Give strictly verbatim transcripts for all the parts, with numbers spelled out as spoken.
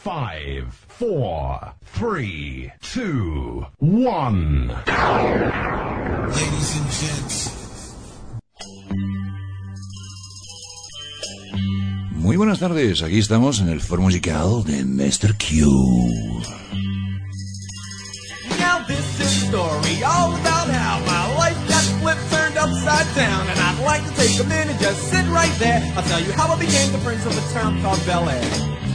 Five, four, three, two, one. Ladies and gents. Muy buenas tardes, aquí estamos en el foro musical de mister Q. Now this is a story all about how my life got flipped, turned upside down, and I'd like to take a minute, just sit right there. I'll tell you how I became the prince of a town called Bel Air.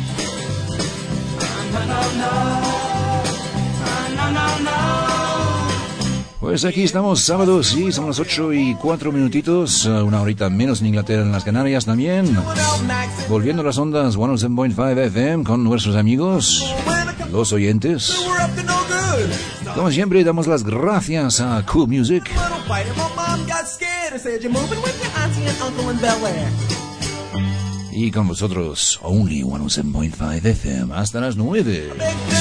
No, no, no, no, no, no. Pues aquí estamos, sábado, sí, son las ocho y cuatro minutitos, una horita menos en Inglaterra, en las Canarias también. Volviendo a las ondas ciento siete punto cinco F M con nuestros amigos, los oyentes. Como siempre, damos las gracias a Cool Music. Y con vosotros, Only ciento siete punto cinco F M, hasta las nueve.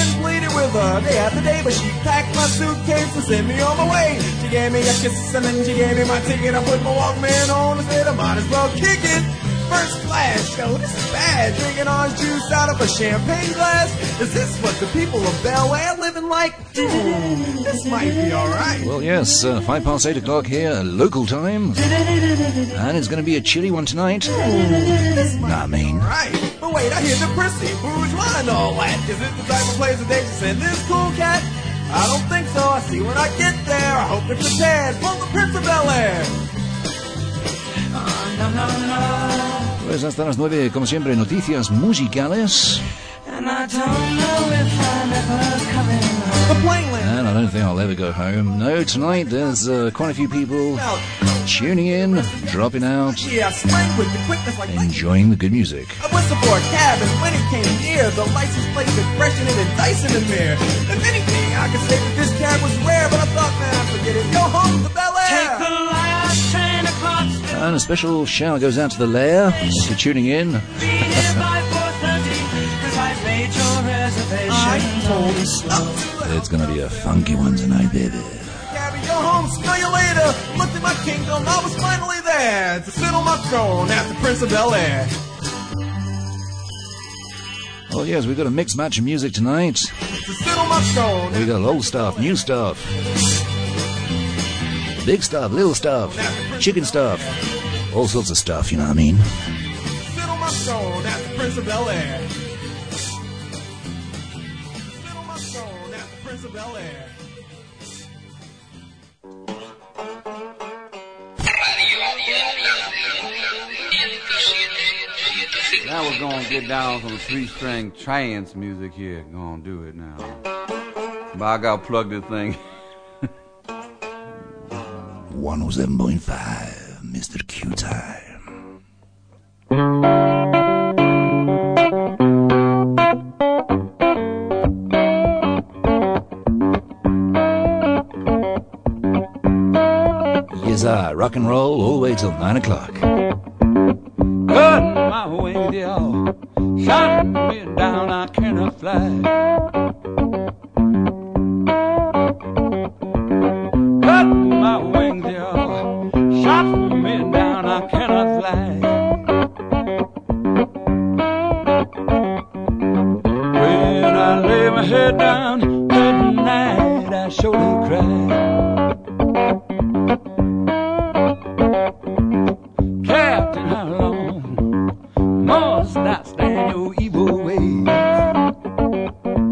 First class, yo, this is bad. Drinking orange juice out of a champagne glass. Is this what the people of Bel Air living like? Hmm, this might be alright. Well, yes, uh, five past eight o'clock here, local time. And it's going to be a chilly one tonight. This might Nah, I mean. be alright. But wait, I hear the prissy, bourgeois and all that. Is it the type of place that they can send this cool cat? I don't think so. I see when I get there. I hope they're prepared for the Prince of Bel Air. Oh, no, no, no. Pues hasta las nueve, como siempre, noticias musicales. And I don't know if I'm ever coming home. And I don't think I'll ever go home. No, tonight there's uh, quite a few people tuning in, dropping out, enjoying the good music. I whistled for a cab, and when it came near, the license plate said freshening and dicing in there. If anything, I could say that this cab was rare, but I thought, man, forget it. Go home to Bel Air. Take the last train across. And a special shout goes out to the Lair for tuning in. Be here by four thirty, cause I made your reservation. I told you so. It's gonna be a funky one tonight, baby. Cabby, go home, smell you later. Looked at my kingdom, I was finally there to sit on my throne as the Prince of Bel Air. Oh yes, we've got a mixed match of music tonight. To sit on my throne. We got old stuff, new stuff, big stuff, little stuff, chicken stuff, all sorts of stuff, you know what I mean? Sit on my throne as the Prince of Bel Air. Sit on my throne as the Prince of Bel Air. Now we're gonna get down some three-string trance music here. Gonna do it now. But I gotta plug this thing. one oh seven point five, mister Q time. Yes, I rock and roll all the way till nine o'clock. Cut my wings, y'all. Shot me down, I cannot fly. Cut my wings, y'all. Shot me down, I cannot fly. When I lay my head down at night, I surely cry. Captain, how long must I stand your evil ways?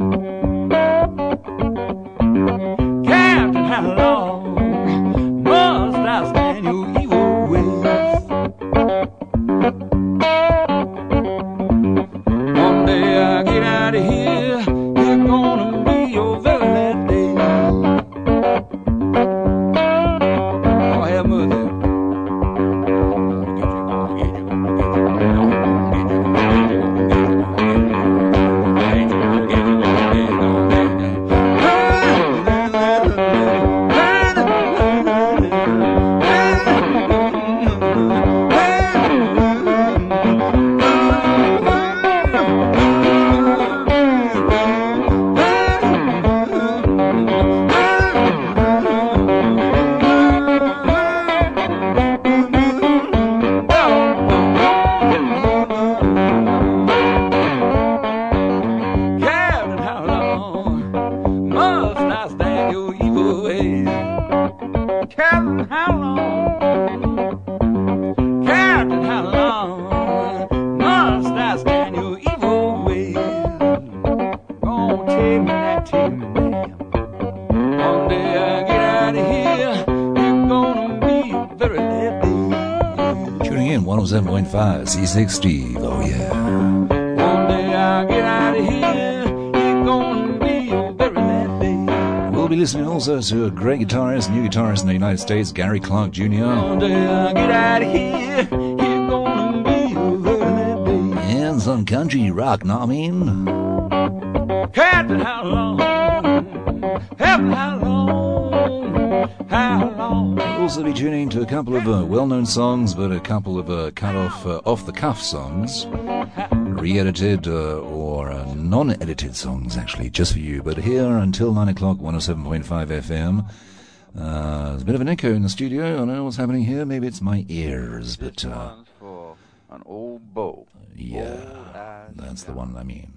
one oh seven point five, C sixty. Oh, yeah. One day I'll get out of here. It's gonna be a very bad day. We'll be listening also to a great guitarist, new guitarist in the United States, Gary Clark Junior One day I'll get out of here. It's gonna be a very bad day. And some country rock, know what I mean? Captain, how long? Captain, how long? How long? We'll also be tuning to a couple of uh, well-known songs, but a couple of uh, cut-off, uh, off-the-cuff songs, re-edited uh, or uh, non-edited songs, actually, just for you. But here until nine o'clock, one oh seven point five F M. Uh, there's a bit of an echo in the studio. I don't know what's happening here. Maybe it's my ears, but This uh, one's for an old beau. yeah, Old eyes that's the down. one I mean.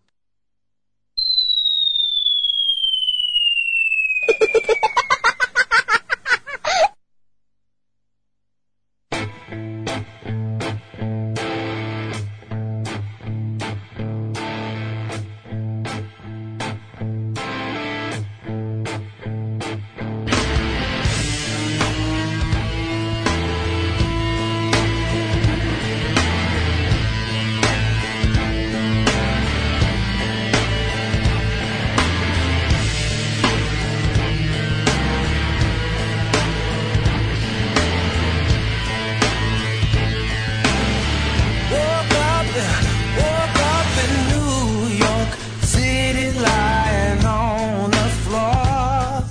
Woke up, woke up in New York City, lying on the floor.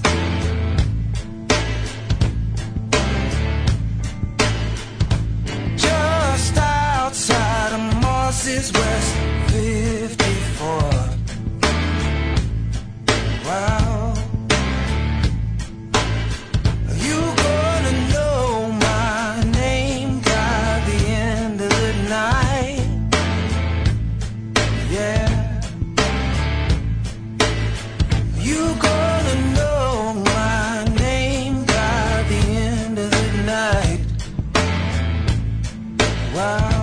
Just outside of Mosses West fifty-four. Wow. You gonna know my name by the end of the night. Yeah. You gonna know my name by the end of the night. Wow.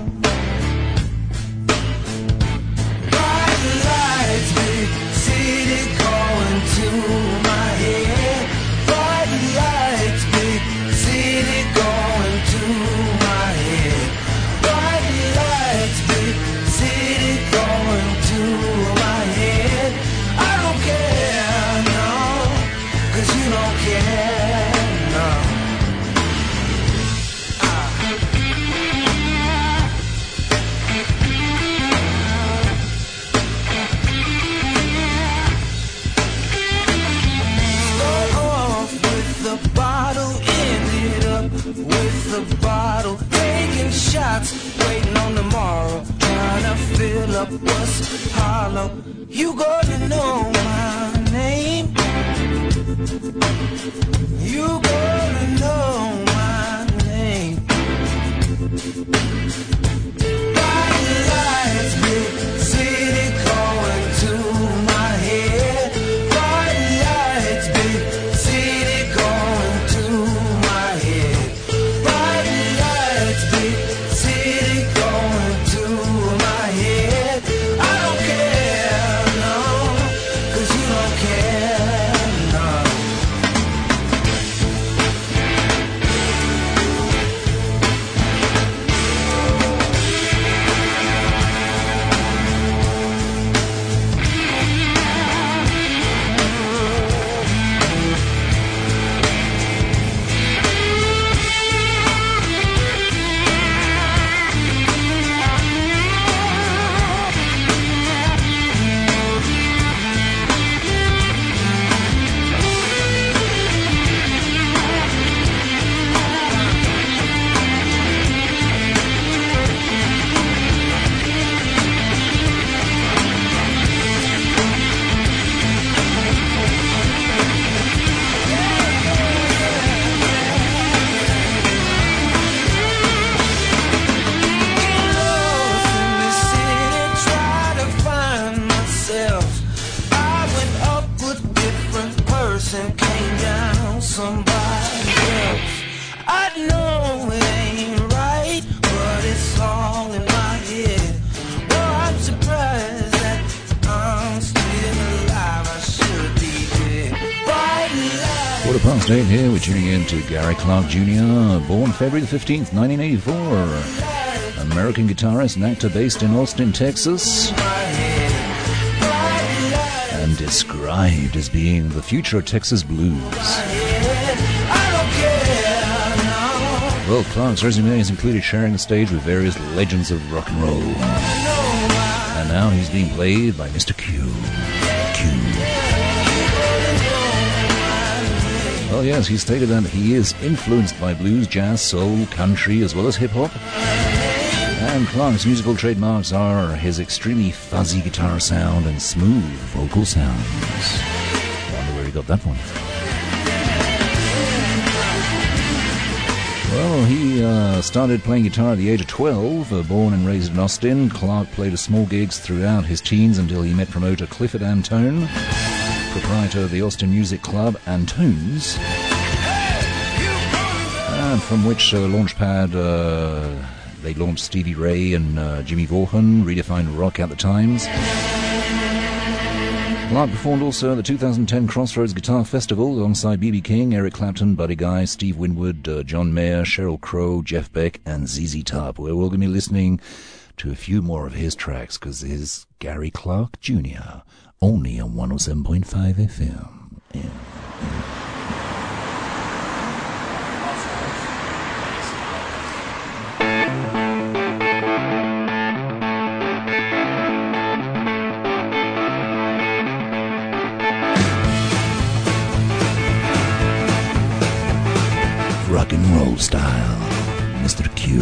Bright lights, big city going to my head. Bright lights, big city going to my head. Bright lights, big city going to my head. I don't care, no, 'cause you don't care, no. Start off with the bottle, ended up with the bottle. Taking shots, waiting on tomorrow, trying to fill up what's hollow. You gonna know my name. You gonna know my name. Bright lights, big city going to my head. Bright lights, big city going to my head. Bright lights, big city going to my head. I don't care, no, 'cause you don't care, no. date here. We're tuning in to Gary Clark Junior, born February the fifteenth, nineteen eighty-four. American guitarist and actor based in Austin, Texas. And described as being the future of Texas blues. Well, Clark's resume has included sharing the stage with various legends of rock and roll. And now he's being played by Mister Q. Q. Well, yes, he stated that he is influenced by blues, jazz, soul, country, as well as hip-hop. And Clark's musical trademarks are his extremely fuzzy guitar sound and smooth vocal sounds. I wonder where he got that one from. Well, he uh, started playing guitar at the age of twelve. Uh, born and raised in Austin, Clark played small gigs throughout his teens until he met promoter Clifford Antone, proprietor of the Austin music club Antone's, and from which uh, Launchpad, uh, they launched Stevie Ray and uh, Jimmy Vaughan, redefined rock at the times. Clark performed also at the two thousand ten Crossroads Guitar Festival alongside B B King, Eric Clapton, Buddy Guy, Steve Winwood, uh, John Mayer, Sheryl Crow, Jeff Beck, and Z Z Top. We're all going to be listening to a few more of his tracks because this is Gary Clark Junior, only on one oh seven point five F M. Yeah. Rock and roll style, Mister Q.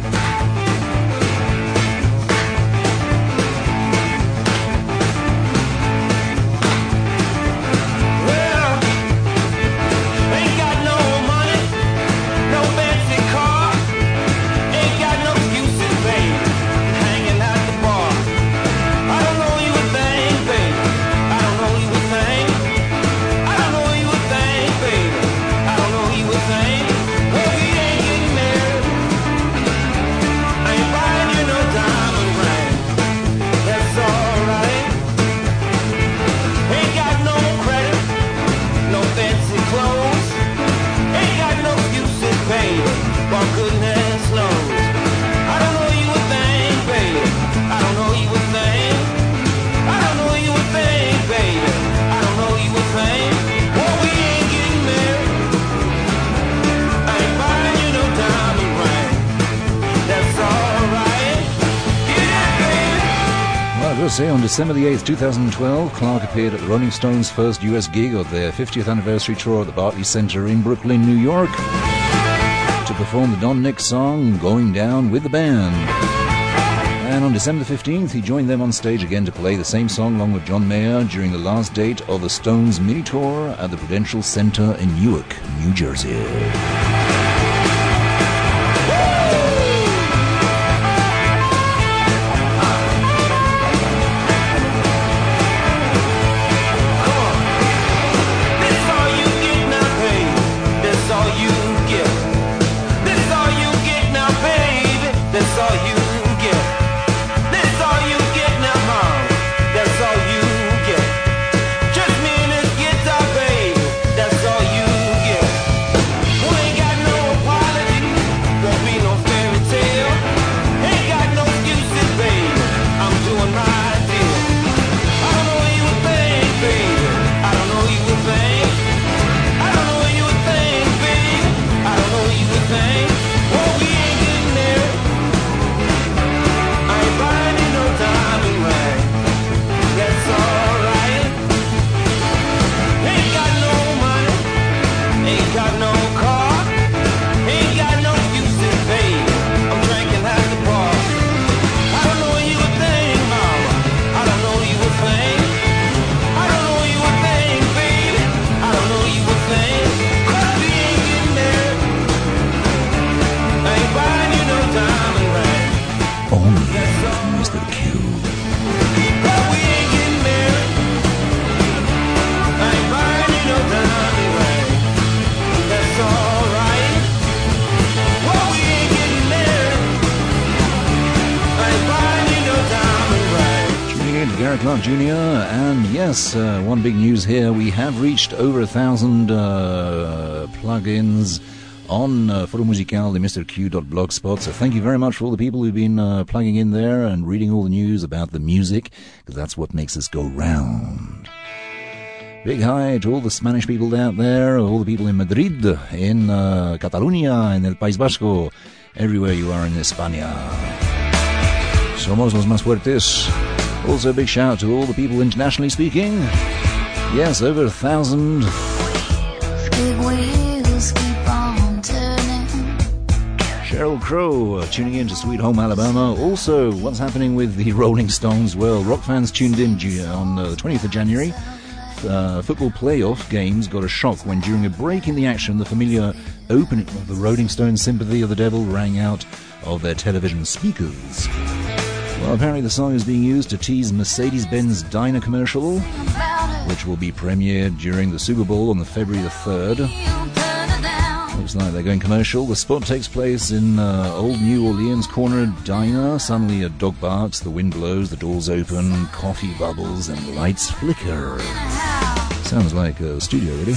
Say on December the eighth, twenty twelve, Clark appeared at the Rolling Stones' first U S gig of their fiftieth anniversary tour at the Barclays Center in Brooklyn, New York, to perform the Don Nick song, Going Down with the Band. And on December the fifteenth, he joined them on stage again to play the same song along with John Mayer during the last date of the Stones mini tour at the Prudential Center in Newark, New Jersey. Gary Clark Junior And yes, uh, one big news here. We have reached over a thousand uh, plugins on uh, Foro Musical, the Mister Q dot blogspot. So thank you very much for all the people who've been uh, plugging in there and reading all the news about the music, because that's what makes us go round. Big hi to all the Spanish people out there, all the people in Madrid, in uh, Catalunya, in el País Vasco, everywhere you are in España. Somos los más fuertes. Also a big shout to all the people internationally speaking. Yes, over a thousand. Big wheels keep on turning. Sheryl Crow uh, tuning in to Sweet Home Alabama. Also, what's happening with the Rolling Stones? Well, rock fans tuned in on uh, the twentieth of January. Uh, football playoff games got a shock when, during a break in the action, the familiar opening of the Rolling Stones' Sympathy of the Devil rang out of their television speakers. Well, apparently the song is being used to tease Mercedes-Benz Diner commercial, which will be premiered during the Super Bowl on the February the third. Looks like they're going commercial. The spot takes place in uh, Old New Orleans corner diner. Suddenly a dog barks, the wind blows, the doors open, coffee bubbles, and the lights flicker. Sounds like a studio, really.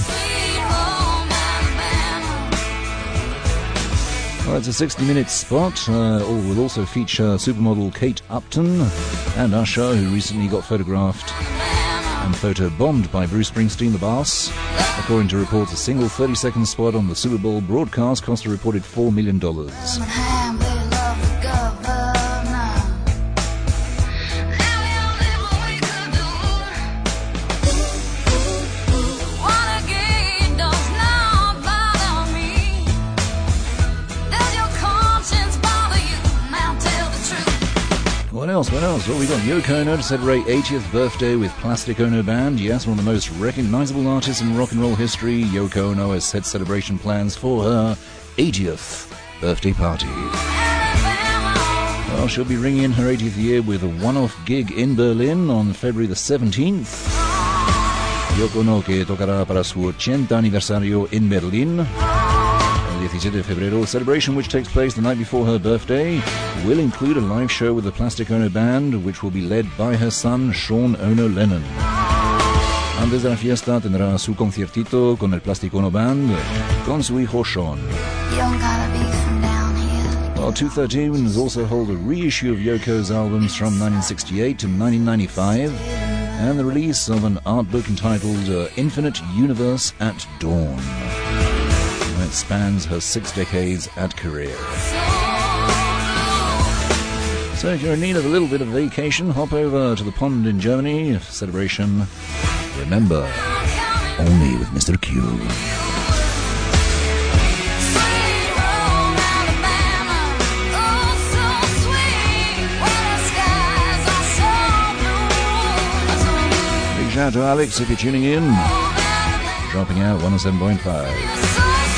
Well, it's a sixty-minute spot. Uh, it will also feature supermodel Kate Upton and Usher, who recently got photographed and photo-bombed by Bruce Springsteen, the boss. According to reports, a single thirty-second spot on the Super Bowl broadcast cost a reported four million dollars. What else? What else? Well, we got Yoko Ono to celebrate eightieth birthday with Plastic Ono Band. Yes, one of the most recognizable artists in rock and roll history. Yoko Ono has set celebration plans for her eightieth birthday party. Well, she'll be ringing in her eightieth year with a one-off gig in Berlin on February the seventeenth. Yoko Ono, que tocará para su ochenta aniversario in Berlin. diecisiete de febrero. The celebration, which takes place the night before her birthday, will include a live show with the Plastic Ono Band, which will be led by her son, Sean Ono Lennon. Antes de la fiesta tendrá su conciertito con el Plastic Ono Band, con su hijo Sean. Well, two thirteen has also held a reissue of Yoko's albums from nineteen sixty-eight to nineteen ninety-five, and the release of an art book entitled uh, Infinite Universe at Dawn. It spans her six decades at career. So if you're in need of a little bit of vacation, hop over to the pond in Germany. Celebration, remember, only with Mister Q. Big shout out to Alex if you're tuning in. Dropping out one oh seven point five.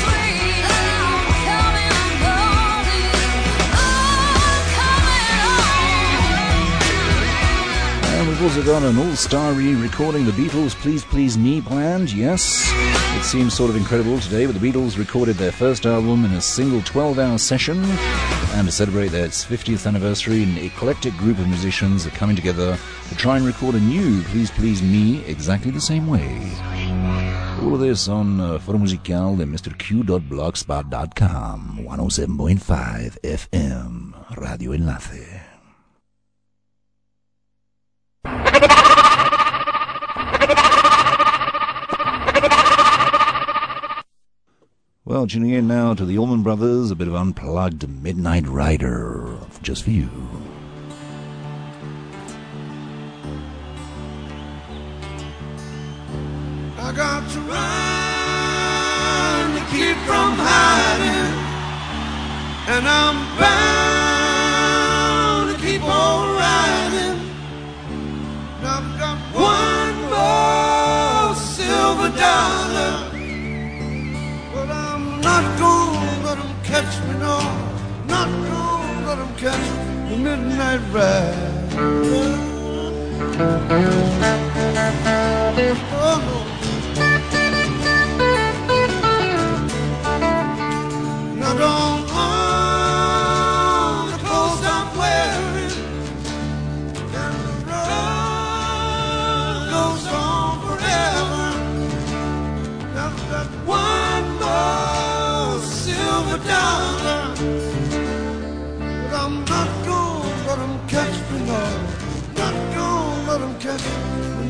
We've also got an all-star re-recording the Beatles' Please Please Me planned. Yes, it seems sort of incredible today, but the Beatles recorded their first album in a single twelve-hour session, and to celebrate their fiftieth anniversary, an eclectic group of musicians are coming together to try and record a new Please Please Me exactly the same way. All of this on uh, Foro Musical de Mister Q dot blogspot dot com, one oh seven point five F M, Radio Enlace. Well, tuning in now to the Allman Brothers, a bit of unplugged Midnight Rider, just for you. I got to run to keep from hiding, and I'm bound to keep on riding. I've got one more silver dollar, but I'm not gonna let them catch me, no. Not gonna let them catch the midnight ride. Oh, no. Now don't own the clothes I'm wearing, and the road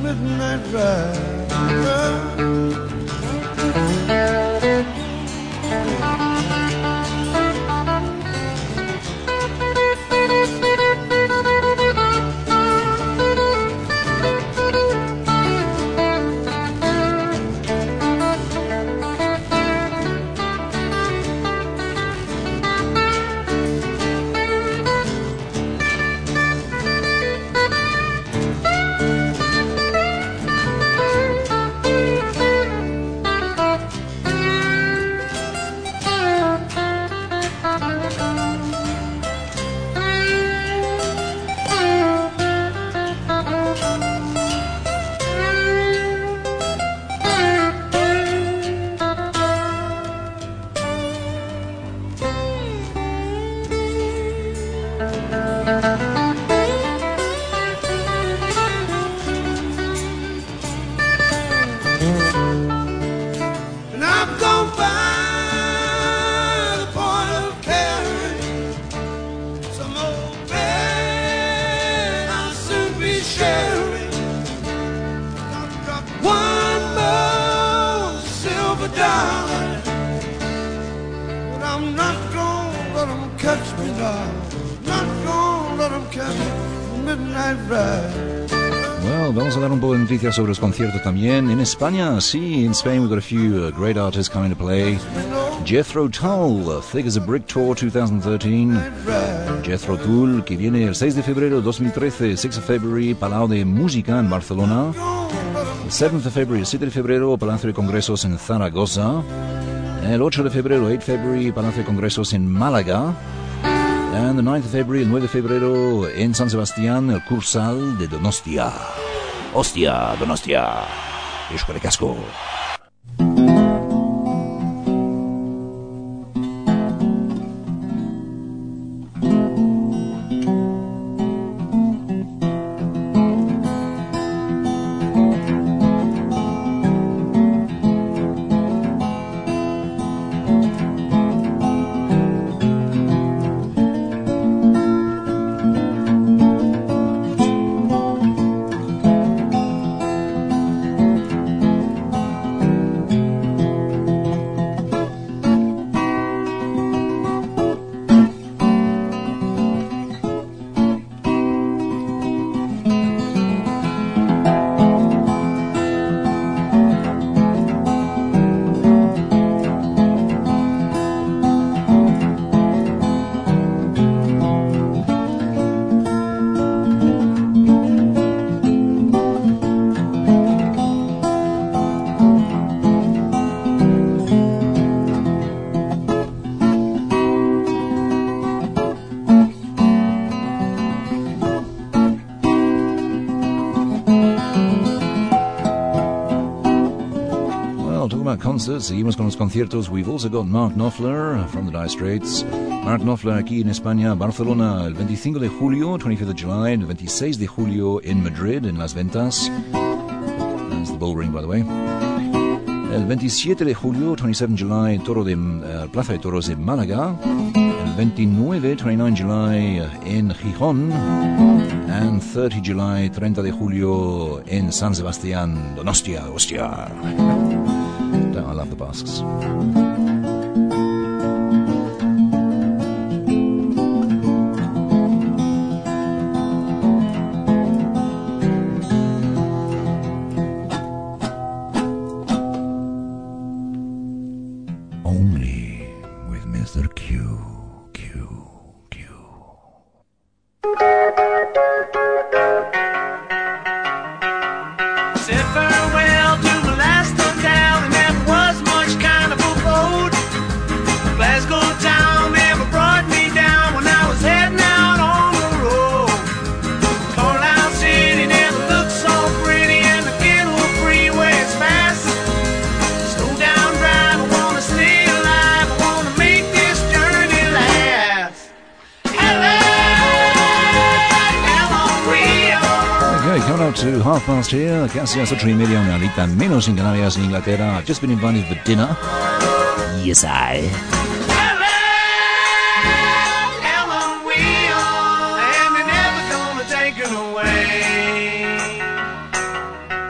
midnight ride. Well, vamos a dar un poco de noticias sobre los conciertos también. En España, sí, in Spain we've got a few uh, great artists coming to play. Jethro Tull, uh, Thick as a Brick Tour twenty thirteen. Jethro Tull, que viene el seis de febrero de dos mil trece, six of February, Palau de Música en Barcelona. El seventh of February, siete de febrero, Palacio de Congresos en Zaragoza. El ocho de febrero, eight of February, Palacio de Congresos en Málaga. And the ninth of February, el nueve de febrero, en San Sebastián, el Cursal de Donostia. Hostia, Donostia. Euskal Casco. Concerts. Seguimos con los conciertos. We've also got Mark Knopfler from the Dire Straits. Mark Knopfler aquí en España, Barcelona, el veinticinco de julio, twenty-fifth of July, el veintiséis de julio en Madrid, en Las Ventas. That's the bell ring, by the way. El veintisiete de julio, twenty-seventh July, Toro de, uh, Plaza de Toros de Málaga. El veintinueve, twenty-ninth July, en Gijón. And thirtieth July, thirty de julio, en San Sebastián, Donostia, hostia. I love the Basques. Only with Mister Q, Q, Q. Said farewell to the last hotel, and that was much kind of a boat. Glasgow town never brought me down when I was heading out on the road. Carlisle City never looked so pretty, and the Kenwood Freeway is fast. Slow down, drive, I wanna stay alive, I wanna make this journey last. Hello, hello, Rio. Okay, coming up to half past here, casi a las ocho y media, una horita menos en Canarias, en Inglaterra. I've just been invited for dinner. Yes, I. Hello, hello, Rio, and they're never gonna take it away.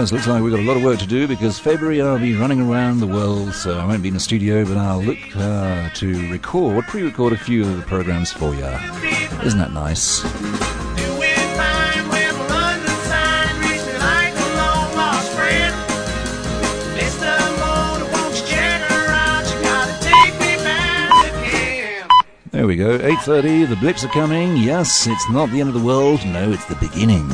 Yes, looks like we've got a lot of work to do because February I'll be running around the world, so I won't be in the studio, but I'll look uh, to record, pre-record a few of the programs for you. Isn't that nice? There we go, eight thirty, the blips are coming. Yes, it's not the end of the world, no, it's the beginning.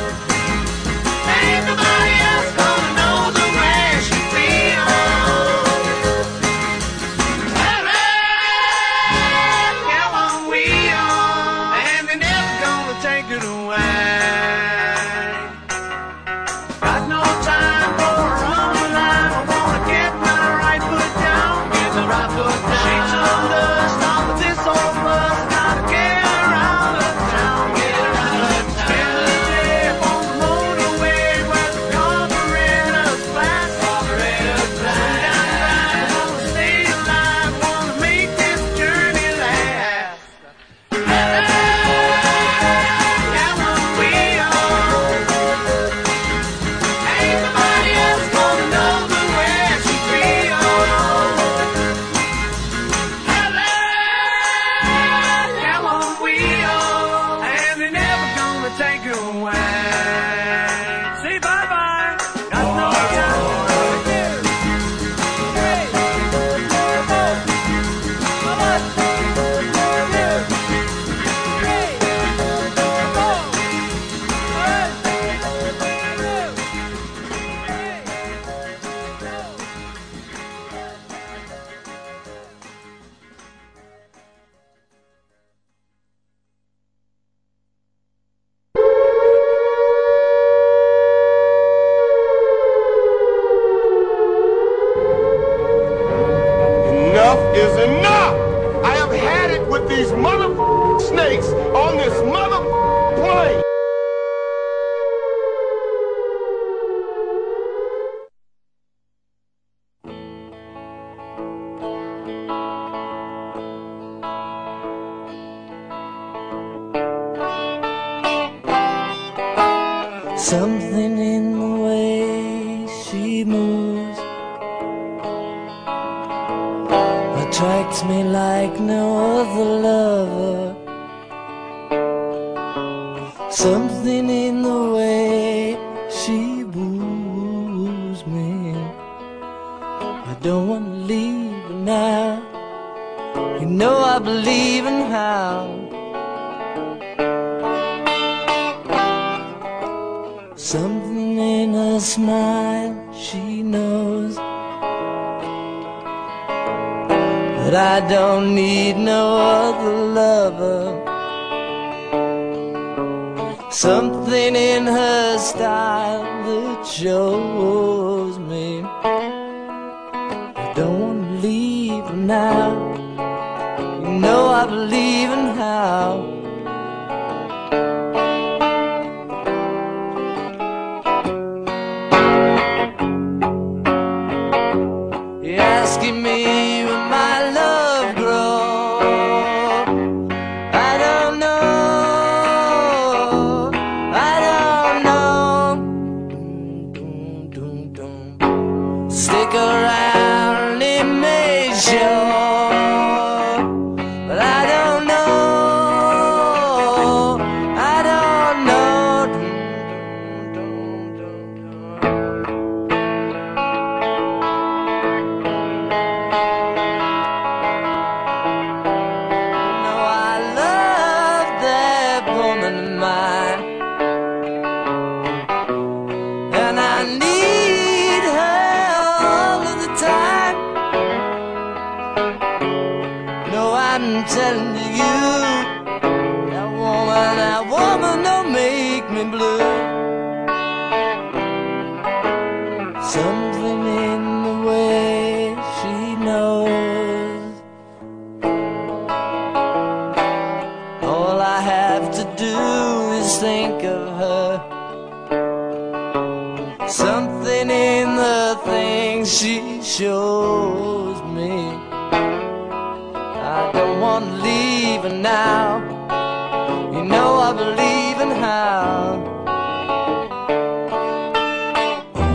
Something in the way she moves attracts me like no other lover. Something in the way she woos me. I don't want to leave her now. You know I believe in how. Something in her smile, she knows that I don't need no other lover. Something in her style that shows me I don't want to leave her now. You know I believe in how. Asking me will my love grow? I don't know, I don't know. Stick around, it may show, but I don't know, I don't know. I'm telling you, that woman, that woman don't make me blue. Something in the way she knows. All I have to do is think of her. Something in the things she shows me. I don't want to leave her now. You know I believe in how.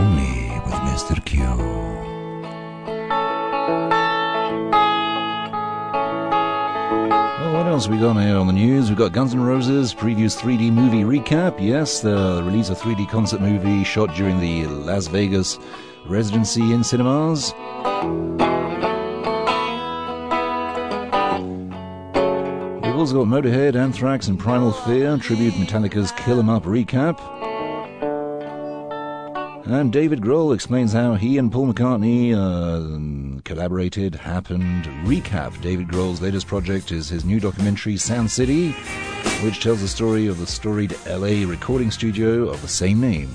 else we got here on the news? We've got Guns N' Roses previews three D movie recap. Yes, the release of three D concert movie shot during the Las Vegas residency in cinemas. We've also got Motorhead, Anthrax and Primal Fear tribute Metallica's Kill 'Em Up recap. And David Grohl explains how he and Paul McCartney uh, collaborated, happened, recap. David Grohl's latest project is his new documentary, Sound City, which tells the story of the storied L A recording studio of the same name.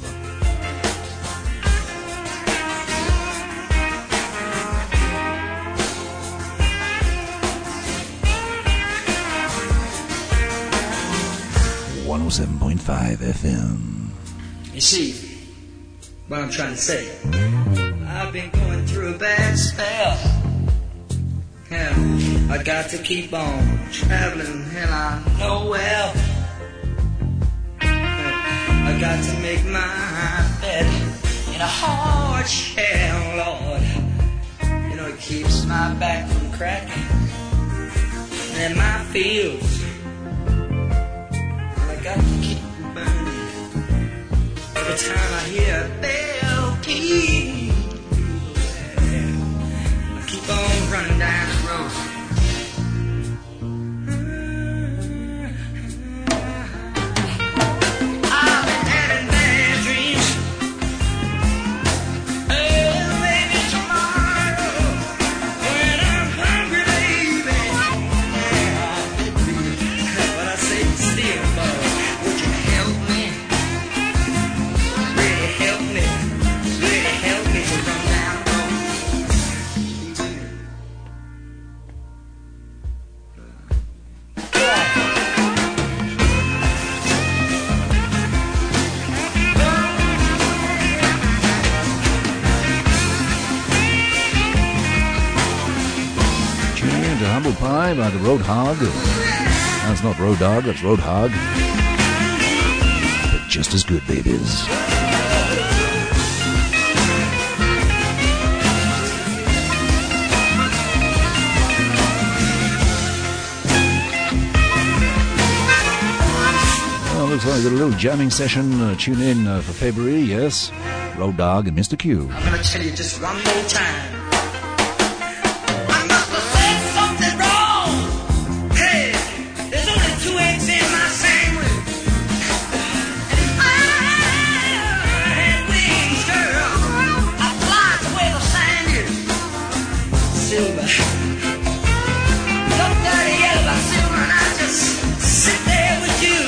one oh seven point five F M. You see what I'm trying to say? I've been going through a bad spell. Yeah, I got to keep on traveling, and I know well. I got to make my bed in a hard shell, Lord. You know, it keeps my back from cracking, and my fields, I got to keep burning. Every time I hear a bell keep, I keep on running down the road. I've been having bad dreams. Oh, maybe tomorrow when I'm hungry, baby. Yeah, but I say still, boy, would you help me? Really help me, really help me to run down the road. Tuning in to Humble Pie by the Roadhog. That's not Road Dog, that's Roadhog. But just as good, babies. Well, looks like we've got a little jamming session. Uh, tune in uh, for February, yes. Road Dog and Mister Q. I'm gonna tell you just one more time. I must have said something wrong. Hey, there's only two eggs in my sandwich. And if I had wings, girl, I'd fly to where the sand is. Silver. Look dirty yellow by silver, and I just sit there with you.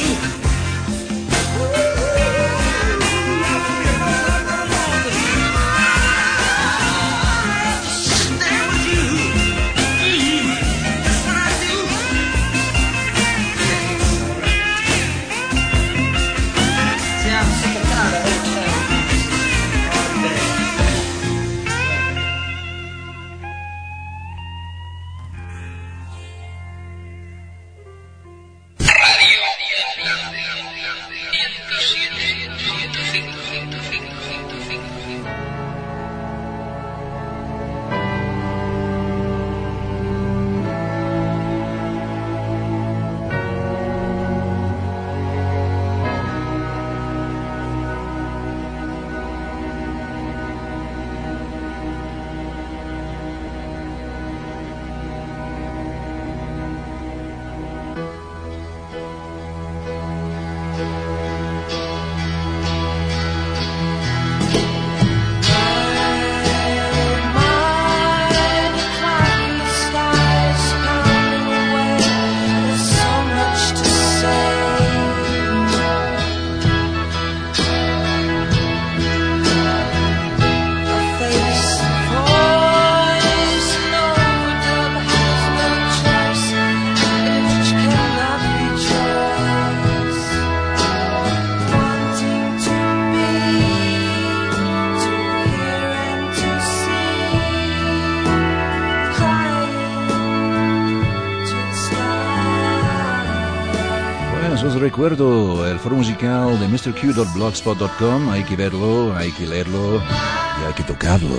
Os recuerdo el foro musical de mister Q dot blogspot dot com. Hay que verlo, hay que leerlo y hay que tocarlo.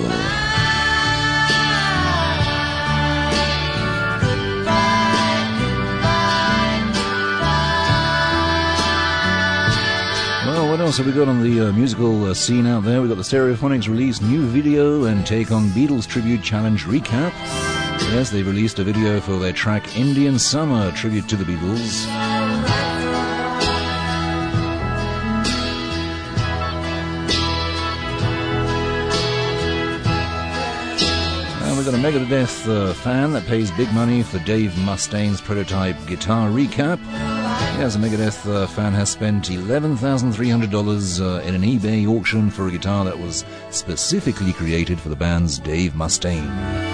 else have we got on the uh, musical uh, scene out there? We've got the Stereophonics release new video and take on Beatles Tribute Challenge recap. Yes, they released a video for their track Indian Summer, tribute to the Beatles. And we've got a Megadeth uh, fan that pays big money for Dave Mustaine's prototype guitar recap. Yes, a Megadeth uh, fan has spent eleven thousand three hundred dollars uh, in an eBay auction for a guitar that was specifically created for the band's Dave Mustaine.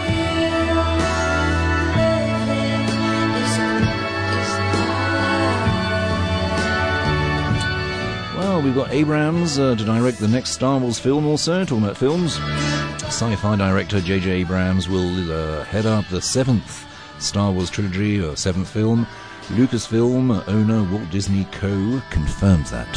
Well, we've got Abrams uh, to direct the next Star Wars film also, talking about films. Sci-fi director J J Abrams will uh, head up the seventh Star Wars trilogy, or seventh film. Lucasfilm owner Walt Disney Co. confirms that.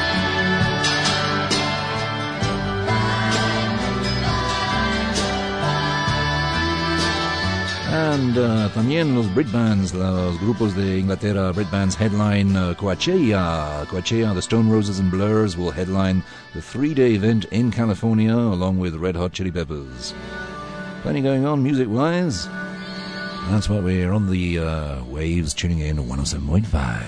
And uh, también los Brit bands, los grupos de Inglaterra, Brit bands headline uh, Coachella. Coachella, the Stone Roses and Blurs will headline the three-day event in California along with Red Hot Chili Peppers. Plenty going on music-wise. That's why we're on the uh, waves, tuning in at one oh seven point five.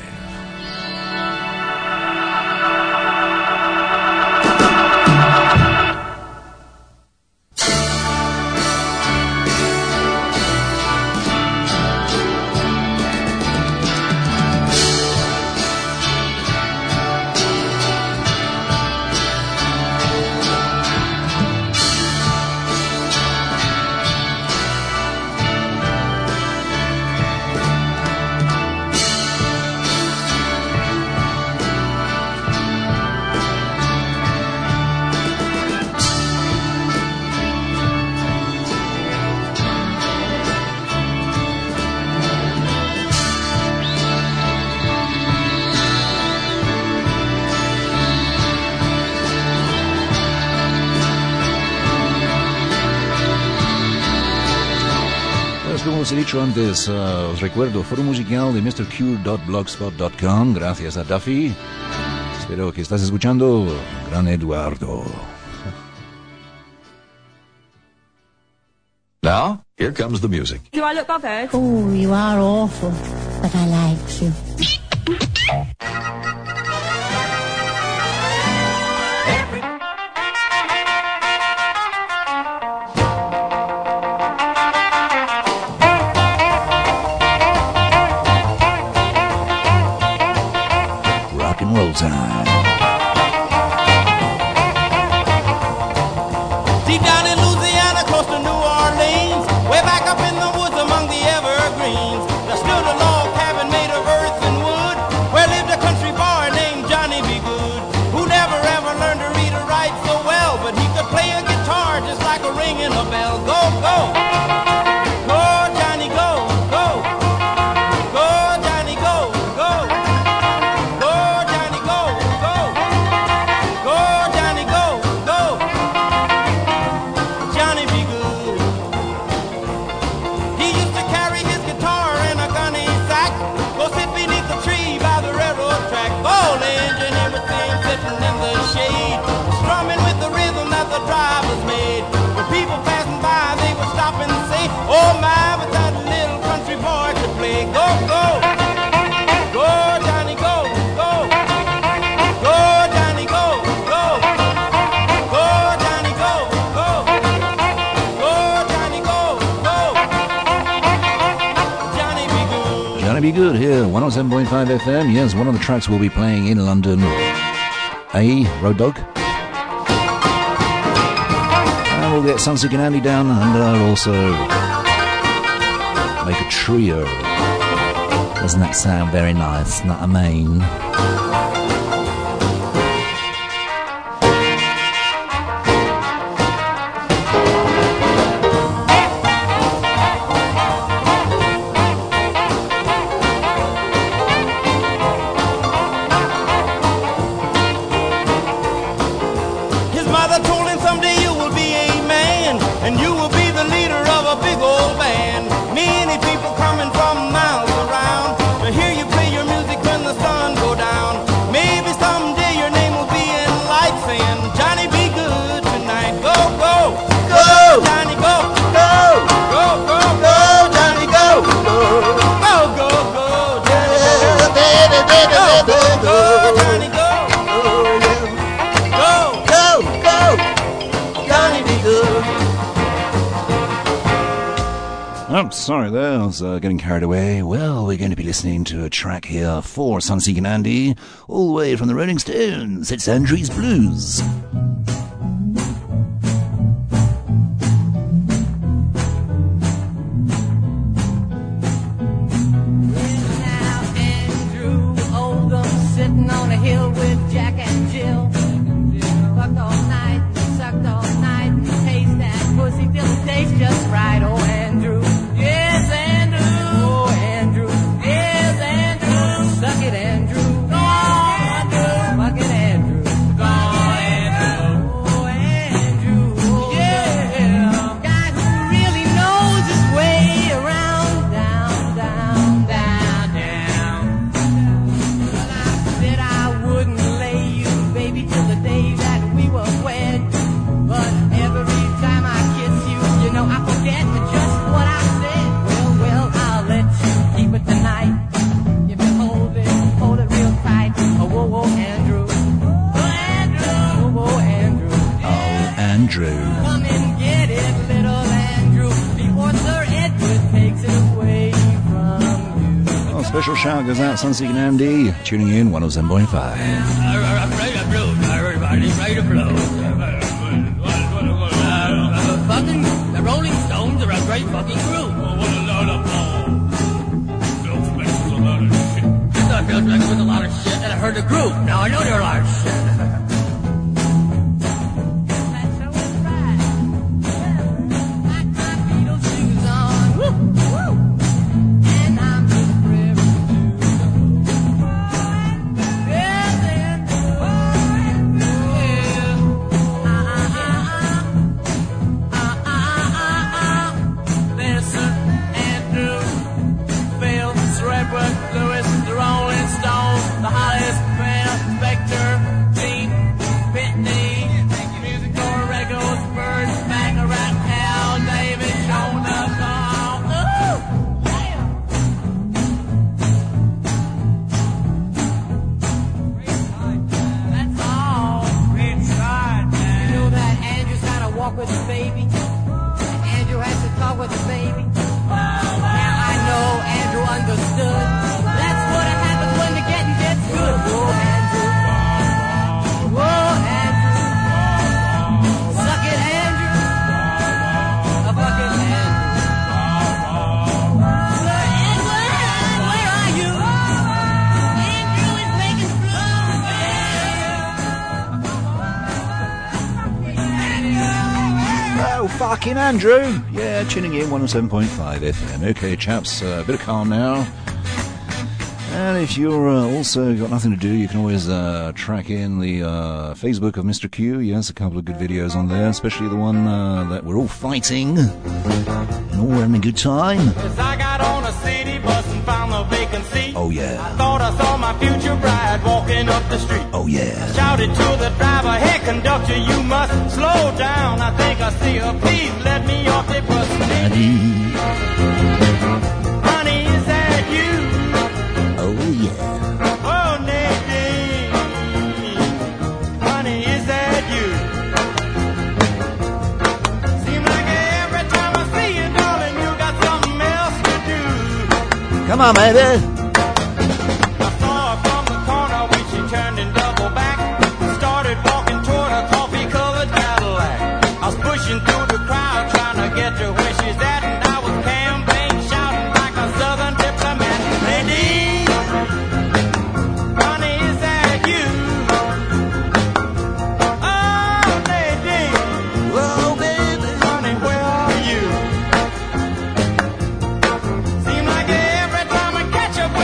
Como os he dicho antes, uh, os recuerdo, foro musical de mister cure dot blogspot dot com, gracias a Duffy. Espero que estás escuchando, Gran Eduardo. Now, here comes the music. Do I look bothered? Oh, you are awful, but I like you. Rock and roll time. Deep down in Louisiana, close to New Orleans, way back up in the woods among the evergreens, there stood a log cabin made of earth and wood, where lived a country boy named Johnny B. Good, who never ever learned to read or write so well, but he could play a guitar just like a ringing a bell. Go, go! Go, Johnny, go, go! Go, Johnny, go, go! Go, Johnny, go, go! Go, Johnny, go, go! Johnny be good. He used to carry his guitar in a gunny sack, go sit beneath the tree by the railroad track. Oh, the engineer would see him sitting in the shade, strumming with the rhythm that the drivers made. When people passing by, they would stop and say, oh my, but that little country boy could play. Go, go! Go, Johnny, go, go! Go, Johnny, go, go! Go, Johnny, go, go! Go, Johnny, go, go! Johnny be good. Johnny Be Good here, one oh seven point five F M. Yes, one of the tracks we'll be playing in London. A Road Dog. And we'll get Sunsick and Andy down and uh, also make a trio. Doesn't that sound very nice? Not I mean. His mother told him someday you will be a man, and you will be the leader of a big old band. Many people coming from miles around to hear you play your music when the sun go down. chaps. Sorry there, I was uh, getting carried away. Well, we're going to be listening to a track here for Sunseeker and Andy, all the way from the Rolling Stones. It's Andrew's Blues. Sitting on a hill with Jack and Jill. Fucked all night, sucked all night, and taste that pussy till it tastes just right. Oh, Andrew, yes, Andrew, oh, Andrew, yes, Andrew, suck it, Andrew, go on, Andrew, fuck it, Andrew, go on, Andrew, oh, Andrew, oh, yeah, guy who really knows his way around, down, down, down, down. Well, I said I wouldn't lay you, baby, till the day that we were wed. But every time I kiss you, you know I forget just what I said. Well, well, I'll let you keep it tonight. If you hold it, hold it real tight. Oh, whoa, whoa, Andrew. Oh, Andrew. Whoa, whoa, Andrew. Oh, Andrew. Come and get it, little Andrew, before Sir Edward takes it away from you. Oh, special shout goes out, Sunseeker and Andy, tuning in one oh seven point five. I'm ready to blow, everybody, ready to blow. Fucking, the Rolling Stones are a great fucking group. Oh, what a load of bull. Phil Spector's a load of shit. I thought Phil Spector was a lot of shit, and I heard the group. Now I know they're a lot of shit. That's so right. Like my Beatles shoes on. Woo, woo. And I'm just ready to go. Yes, Andrew. Yeah. Ah, ah, ah, ah. Ah, ah, ah, ah. Listen, Andrew, Phil, Sir Edward, Lewis, the Rolling Stones, the Hollies, Phil, Spector, Gene, Pitney, Musical Records, Birds, Baccarat, Al, David, Shona, Paul. Ooh, damn. That's all. You know that Andrew's gotta walk with the baby. Andrew has to talk with the baby. Now I know Andrew understood. That's what happens when the getting gets good. Whoa, Andrew. Whoa, Andrew. Suck it, Andrew. A bucket, Andrew. Sir Edward, where are you? Andrew is making Oh, fucking Andrew. Yeah, tuning in one oh seven point five F M. Okay, chaps, uh, a bit of calm now. And if you're uh, also got nothing to do, you can always uh, track in the uh, Facebook of Mister Q. Yes, a couple of good videos on there, especially the one uh, that we're all fighting and all having a good time. As I got on a city bus and found the vacancy. Oh, yeah. I thought I saw my future bride walking up the street. Oh, yeah. Shouted to the driver, hey conductor, you must slow down. I think I see her, please let me off the bus. Daddy. Honey, is that you? Oh, yeah. Oh, Nadine. Honey, is that you? Seems like every time I see you, darling, you got something else to do. Come on, baby. I saw her from the corner when she turned and doubled back. Started walking toward a coffee-colored Cadillac. I was pushing through the crowd trying to get to where she's at, and I was campaign shouting like a southern diplomat. Nadine, honey, is that you? Oh, Nadine, Whoa, baby. honey, where are you? Seems like every time I catch up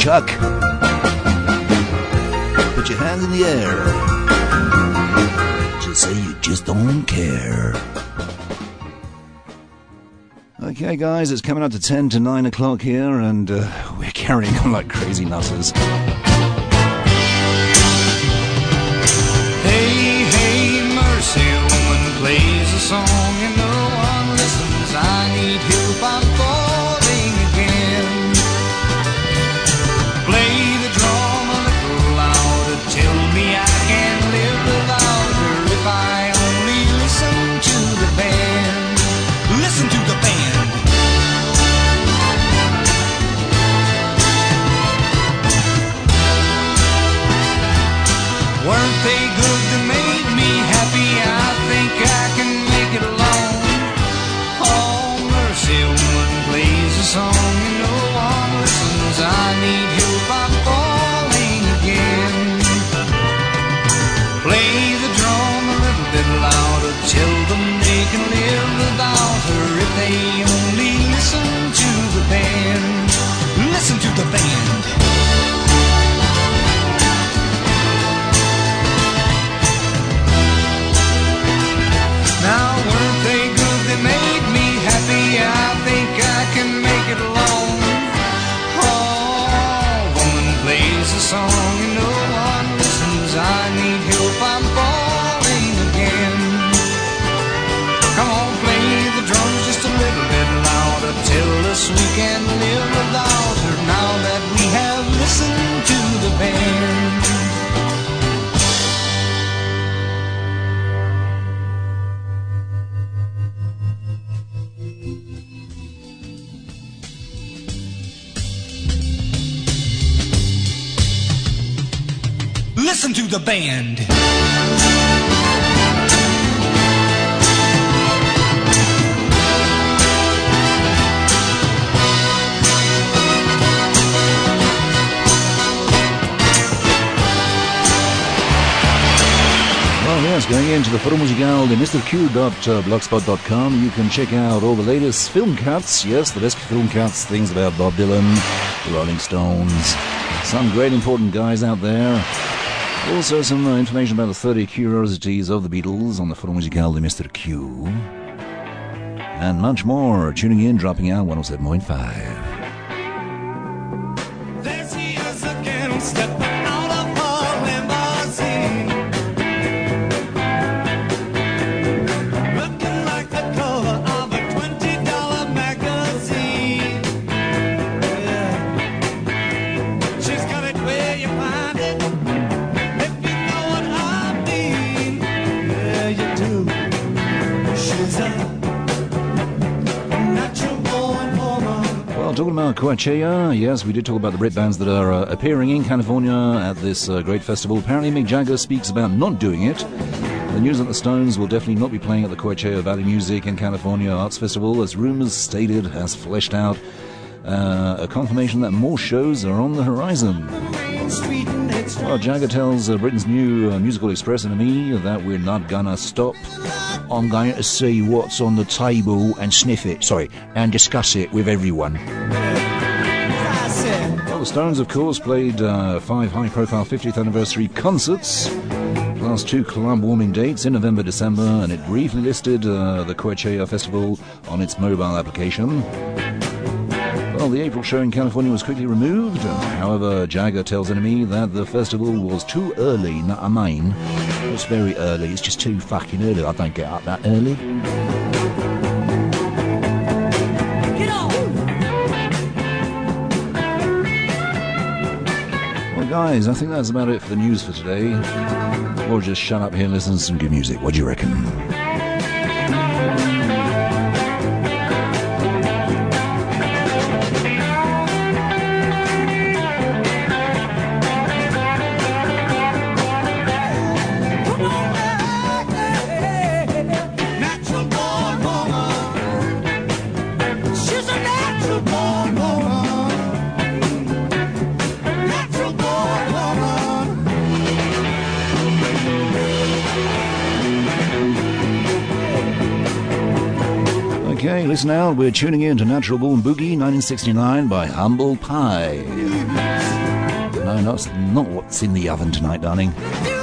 Chuck. Put your hands in the air. Just say you just don't care. Okay, guys, it's coming up to ten to nine o'clock here, and uh, we're carrying on like crazy nutters. Hey, hey, mercy, a woman plays a song and no one listens. I need help, I'm falling again. Play the drum a little louder, tell me I can live without her if I only listen to the band. Listen to the band. Weren't they good that made me happy? I think I can make it alone. Oh, mercy, a woman plays a song and no one listens. I need help, I'm falling again. Play the drum a little bit louder, tell them they can live without her if they only listen to the band. Listen to the band. Now weren't they good, they made me happy, I think I can make it alone. Oh, woman plays a song and no one listens. I need help, I'm falling again. Come on, play the drums just a little bit louder, tell us we can live without her now that we have listened to the band. Listen to the band. Well, yes, going into the Foro Musical de Mister Q dot blogspot dot com, you can check out all the latest film cuts. Yes, the best film cuts, things about Bob Dylan, the Rolling Stones, some great important guys out there. Also some uh, information about the thirty curiosities of the Beatles on the Foro Musical de Mister Q. And much more. Tuning in, dropping out one oh seven point five. There she is again, stepping out of her limousine, looking like the cover of a twenty dollar magazine. Yeah. She's got it where you find it, if you know what I mean. Yeah, you do. She's a natural born woman. Well, talking about Coachella, yes, we did talk about the Brit bands that are uh, appearing in California at this uh, great festival. Apparently Mick Jagger speaks about not doing it. The news that the Stones will definitely not be playing at the Coachella Valley Music and California Arts Festival, as rumors stated, has fleshed out uh, a confirmation that more shows are on the horizon. Well, Jagger tells uh, Britain's new uh, Musical Express and me that we're not gonna stop. I'm going to see what's on the table and sniff it, sorry, and discuss it with everyone. Well, the Stones, of course, played uh, five high-profile fiftieth anniversary concerts, plus two club warming dates in November, December, and it briefly listed uh, the Coachella Festival on its mobile application. Well, the April show in California was quickly removed. However, Jagger tells Enemy that the festival was too early, not I mean. It's very early, it's just too fucking early. I don't get up that early. Get on! Well, guys, I think that's about it for the news for today. Or just shut up here and listen to some good music. What do you reckon? Okay, listen out. We're tuning in to Natural Born Boogie nineteen sixty-nine by Humble Pie. No, not, not what's in the oven tonight, darling.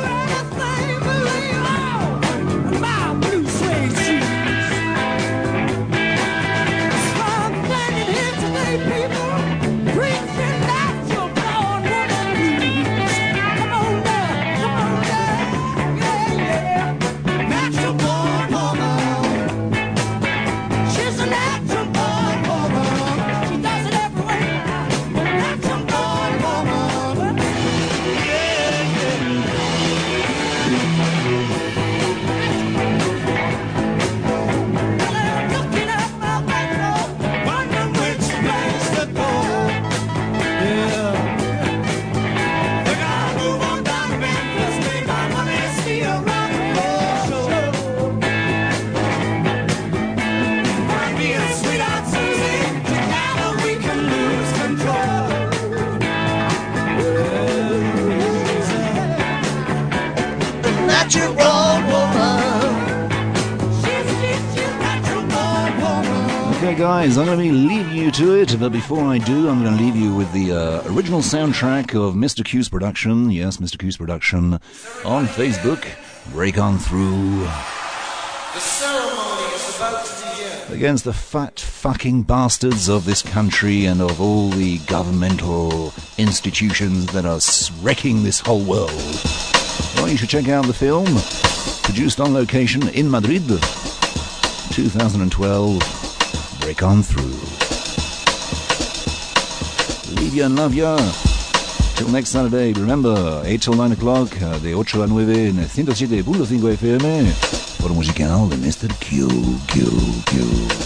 Guys, I'm going to leave you to it, but before I do, I'm going to leave you with the uh, original soundtrack of Mister Q's production. Yes, Mister Q's production on Facebook. Break on through. The ceremony is about to begin. Against the fat fucking bastards of this country and of all the governmental institutions that are wrecking this whole world. Well, you should check out the film, produced on location in Madrid, two thousand twelve. Break on through. Leave ya and love ya. Till next Saturday, remember, eight till nine o'clock, de ocho a nueve en ciento siete punto cinco F M, por musical de Mister Q, Q, Q.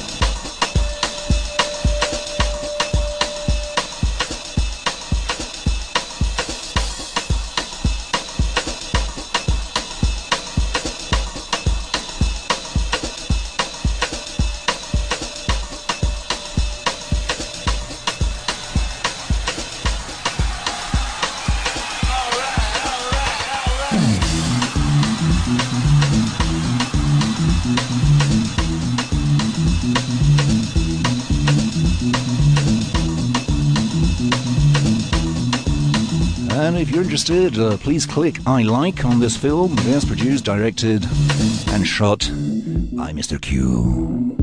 And if you're interested, uh, please click I like on this film. Yes, produced, directed, and shot by Mister Q.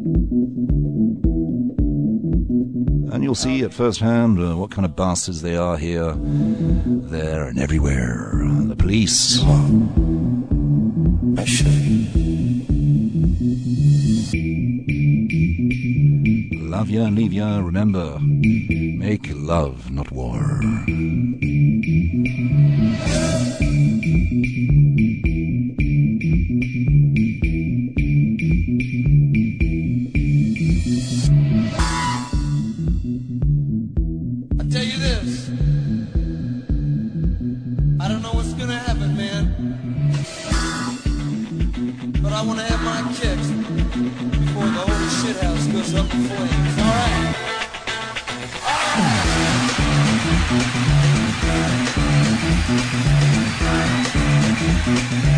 And you'll see at first hand uh, what kind of bastards they are here, there, and everywhere. The police. I should. Love ya and leave ya. Remember, make love, not war. I tell you this, I don't know what's gonna happen, man, but I wanna have my kicks before the whole shithouse goes up in flames. All right. All right.